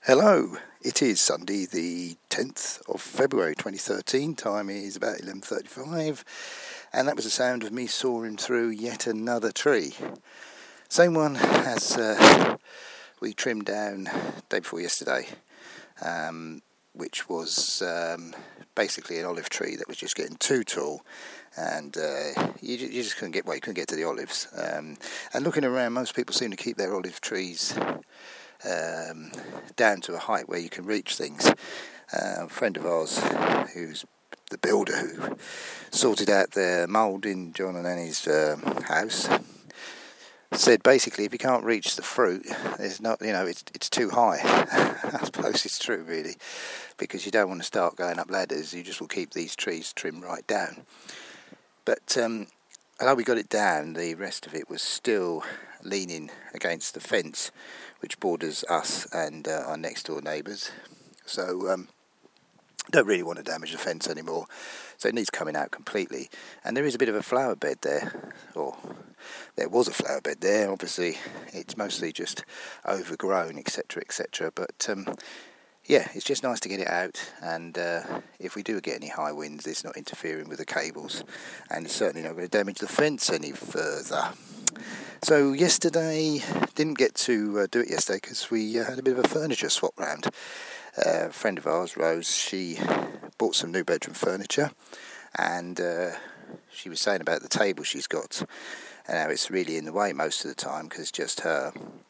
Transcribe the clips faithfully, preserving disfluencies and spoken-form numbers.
Hello, it is Sunday the tenth of February twenty thirteen, time is about eleven thirty-five, and that was the sound of me sawing through yet another tree. Same one as uh, we trimmed down day before yesterday, um, which was um, basically an olive tree that was just getting too tall, and uh, you, you just couldn't get, well, you couldn't get to the olives. Um, and looking around, most people seem to keep their olive trees Um, down to a height where you can reach things. Uh, a friend of ours, who's the builder who sorted out their mould in John and Annie's uh, house, said basically if you can't reach the fruit, there's not, you know, it's it's too high. I suppose it's true really, because you don't want to start going up ladders. You just will keep these trees trimmed right down. But um, although we got it down, the rest of it was still leaning against the fence which borders us and uh, our next door neighbours. So um, don't really want to damage the fence anymore, so it needs coming out completely. And there is a bit of a flower bed there, or there was a flower bed there. Obviously it's mostly just overgrown, etc, etc, but um, yeah, it's just nice to get it out, and uh, if we do get any high winds, it's not interfering with the cables, and it's certainly not going to damage the fence any further. So yesterday, didn't get to uh, do it yesterday because we uh, had a bit of a furniture swap round. Uh, a friend of ours, Rose, she bought some new bedroom furniture, and uh, she was saying about the table she's got, and how it's really in the way most of the time because it's just her.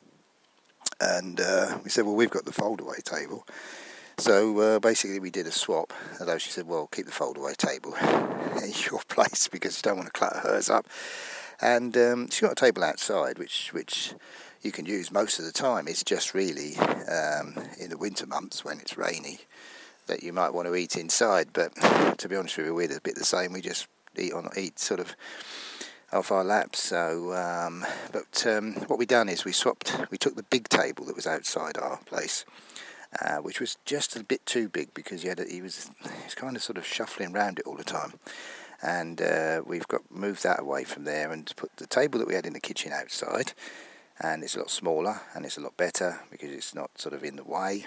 And uh, we said, well, we've got the fold-away table. So uh, basically we did a swap, although she said, well, keep the fold-away table at your place because you don't want to clutter hers up. And um, she's got a table outside, which which you can use most of the time. It's just really um, in the winter months when it's rainy that you might want to eat inside. But to be honest with you, we're a bit the same. We just eat on eat sort of off our laps. So, um, but um, what we done is we swapped. We took the big table that was outside our place, uh, which was just a bit too big because he had a, he was he was kind of sort of shuffling around it all the time. And uh, we've got moved that away from there and put the table that we had in the kitchen outside, and it's a lot smaller and it's a lot better because it's not sort of in the way,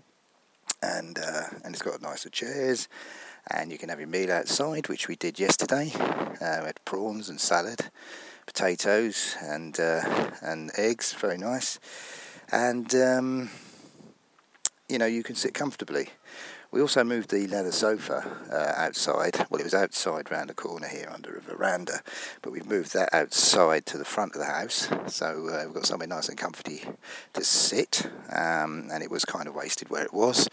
and uh, and it's got nicer chairs, and you can have your meal outside, which we did yesterday. Uh, we had prawns and salad, potatoes and uh, and eggs, very nice, and um, you know, you can sit comfortably. We also moved the leather sofa uh, outside. Well, it was outside round the corner here under a veranda, but we've moved that outside to the front of the house. So uh, we've got somewhere nice and comfy to sit, um, and it was kind of wasted where it was.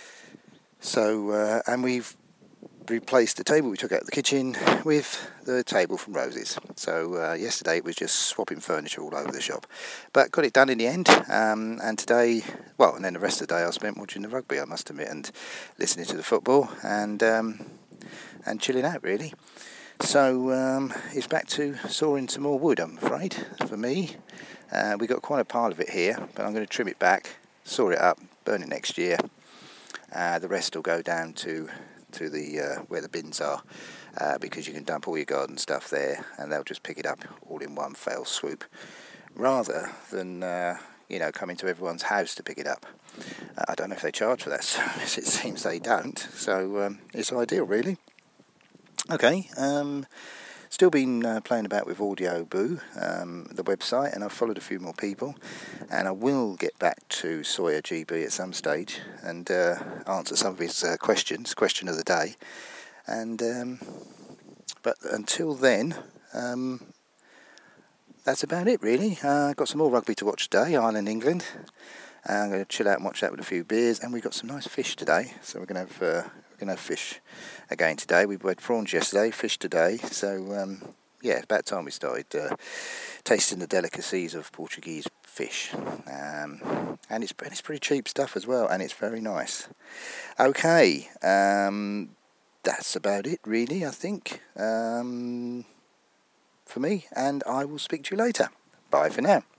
So, uh, and we've replaced the table we took out of the kitchen with the table from Rose's. So uh, yesterday it was just swapping furniture all over the shop, but got it done in the end. Um, and today, well, and then the rest of the day I spent watching the rugby, I must admit, and listening to the football and um, and chilling out really. So um, it's back to sawing some more wood, I'm afraid, for me. Uh, we got quite a pile of it here, but I'm going to trim it back, saw it up, burn it next year. Uh, the rest will go down to to the uh, where the bins are, uh, because you can dump all your garden stuff there and they'll just pick it up all in one fell swoop, rather than uh, you know, coming to everyone's house to pick it up. uh, I don't know if they charge for that service. It seems they don't, so um, it's ideal really. Okay, um, still been uh, playing about with Audioboo, um, the website, and I've followed a few more people, and I will get back to Sawyer G B at some stage and uh, answer some of his uh, questions, question of the day. And um, but until then, um, that's about it really. Uh, got some more rugby to watch today, Ireland, England. Uh, I'm going to chill out and watch that with a few beers, and we've got some nice fish today, so we're going to have uh, we're going to have fish again today. We had prawns yesterday, fish today, so um, yeah, it's about time we started uh, tasting the delicacies of Portuguese fish. Um, and it's it's pretty cheap stuff as well, and it's very nice. Okay, um, that's about it really, I think, um, for me, and I will speak to you later. Bye for now.